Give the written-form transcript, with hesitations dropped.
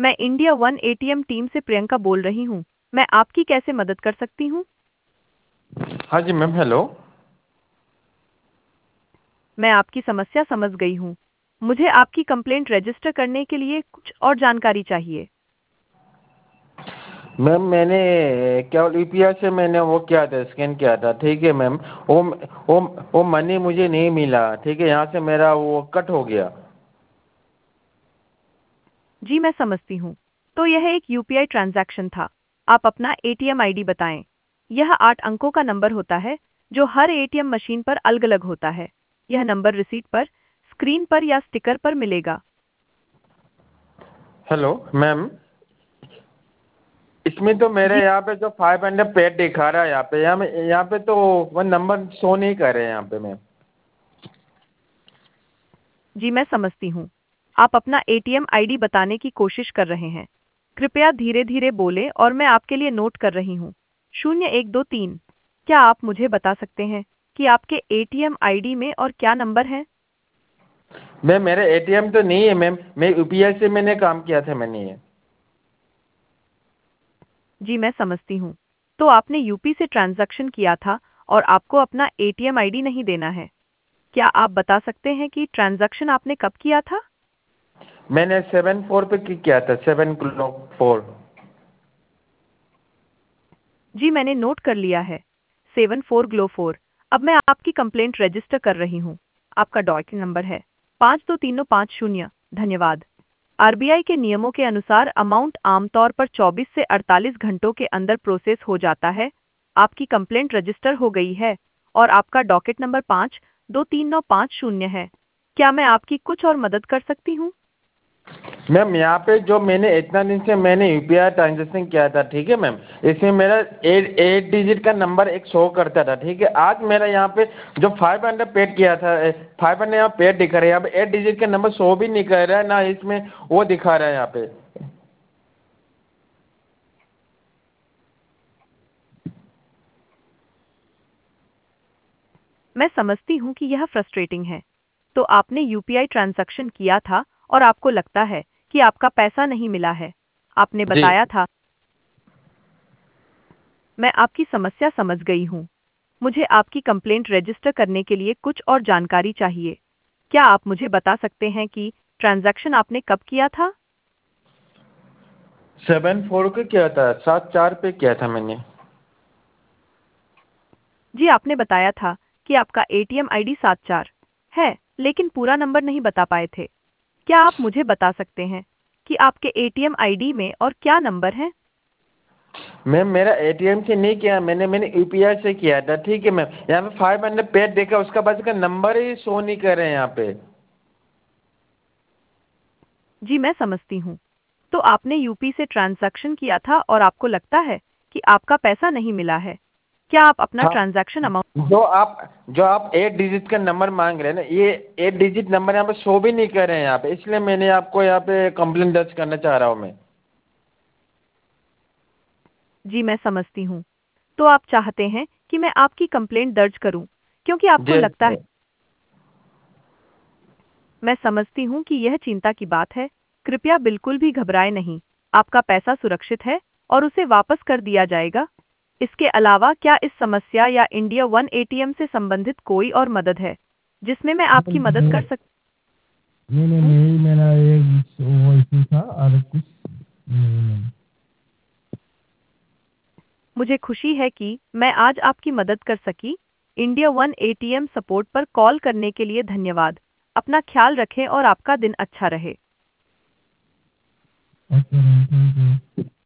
मैं India one ATM team से प्रियंका बोल रही हूँ। मैं आपकी कैसे मदद कर सकती हूँ? हाँ जी मैम, हेलो। मैं आपकी समस्या समझ गई हूँ। मुझे आपकी कंप्लेंट रजिस्टर करने के लिए कुछ और जानकारी चाहिए। मैम मैंने क्या यूपीआई से मैंने वो किया था, स्कैन किया था, ठीक है मैम। वो वो वो मनी मुझे नहीं मिला, ठीक है, यहाँ से मेरा वो कट हो गया। जी मैं समझती हूँ। तो यह एक यूपीआई ट्रांजैक्शन था। आप अपना एटीएम आईडी बताएं। यह 8 अंकों का नंबर होता है जो हर एटीएम मशीन पर अलग-अलग होता है। यह नंबर रिसीट पर, स्क्रीन पर या स्टिकर पर मिलेगा। हेलो मैम, इसमें तो मेरे जी यहाँ पे जो 500 पेड दिखा रहा है, यहाँ पे तो वो नंबर शो नहीं कर रहे हैं यहाँ पे मैम। जी मैं समझती हूँ। आप अपना एटीएम आईडी बताने की कोशिश कर रहे हैं। कृपया धीरे-धीरे बोलें और मैं आपके लिए नोट कर रही हूँ। 0123। क्या आप मुझे बता सकते हैं कि आपके एटीएम आईडी में और क्या नंबर हैं? मैम मेरे एटीएम तो नहीं है मैम, मैं यूपीआई से मैंने काम किया था मैंने ये। जी मैं समझती हूँ। तो आपने यूपी से ट्रांजैक्शन किया था और आपको अपना एटीएम आईडी नहीं देना है। क्या आप बता सकते हैं कि ट्रांजैक्शन आपने कब किया था? मैंने 7/4 पे किया था, 7/4। जी मैंने नोट कर लिया है। 74 ग्लो 4। अब मैं आपकी कंप्लेंट रजिस्टर कर रही हूँ। आपका डॉक्यूमेंट नंबर है 523050। धन्यवाद। आरबीआई के नियमों के अनुसार अमाउंट आमतौर पर 24 से 48 घंटों के अंदर प्रोसेस हो जाता है। आपकी कंप्लेंट रजिस्टर हो गई है और आपका डॉकेट नंबर 523950 है। क्या मैं आपकी कुछ और मदद कर सकती हूँ? मैम यहाँ पे जो मैंने इतना दिन से मैंने यूपीआई ट्रांजेक्शन किया था, ठीक है मैम, इसमें मेरा एट एट डिजिट का नंबर एक शो करता था, ठीक है। आज मेरा यहाँ पे जो 500 पेड किया था, 500 यहाँ पेड दिखा रहा है, यहाँ पे 8 डिजिट का नंबर शो भी नहीं कर रहा है, ना इसमें वो दिखा रहा है यहाँ पे। मैं समझती हूँ कि यह फ्रस्ट्रेटिंग है। तो आपने यूपीआई ट्रांजैक्शन किया था और आपको लगता है कि आपका पैसा नहीं मिला है। आपने जी बताया था। मैं आपकी समस्या समझ गई हूँ। मुझे आपकी कंप्लेंट रजिस्टर करने के लिए कुछ और जानकारी चाहिए। क्या आप मुझे बता सकते हैं कि ट्रांजैक्शन आपने कब किया था? 7/4 को किया था, 7/4 पे किया था मैंने। जी आपने बताया था कि आपका एटीएम आईडी 74 है, लेकिन पूरा नंबर नहीं बता पाए थे। क्या आप मुझे बता सकते हैं कि आपके एटीएम आईडी में और क्या नंबर हैं? मैम मेरा एटीएम से नहीं किया, मैंने मैंने यूपीआई से किया था, ठीक है मैम। यहाँ पे 500 पेड देखा, उसका बाद का नंबर ही शो नहीं कर रहे हैं यहाँ पे। जी मैं समझती हूँ। तो आपने यूपी से ट्रांजैक्शन किया था और आपको लगता है कि आपका पैसा नहीं मिला है। क्या आप अपना हाँ, ट्रांजैक्शन अमाउंट जो आप 8 डिजिट का नंबर मांग रहे हैं ना, ये 8 डिजिट नंबर यहाँ पे शो भी नहीं कर रहे हैं यहाँ पे, इसलिए मैंने आपको यहाँ पे कंप्लेंट दर्ज करना चाह रहा हूँ मैं। जी मैं समझती हूँ। तो आप चाहते हैं कि मैं आपकी कंप्लेंट दर्ज करूं क्योंकि आपको जी लगता है। मैं समझती हूँ कि यह चिंता की बात है। कृपया बिल्कुल भी घबराएं नहीं। आपका पैसा सुरक्षित है और उसे वापस कर दिया जाएगा। इसके अलावा क्या इस समस्या या इंडिया वन एटीएम से संबंधित कोई और मदद है जिसमें मैं आपकी मदद कर सकती नहीं नहीं हूँ? नहीं, मेरा एक वो इशू था और कुछ नहीं नहीं। मुझे खुशी है कि मैं आज आपकी मदद कर सकी। इंडिया वन एटीएम सपोर्ट पर कॉल करने के लिए धन्यवाद। अपना ख्याल रखें और आपका दिन अच्छा रहे। Okay, thank you.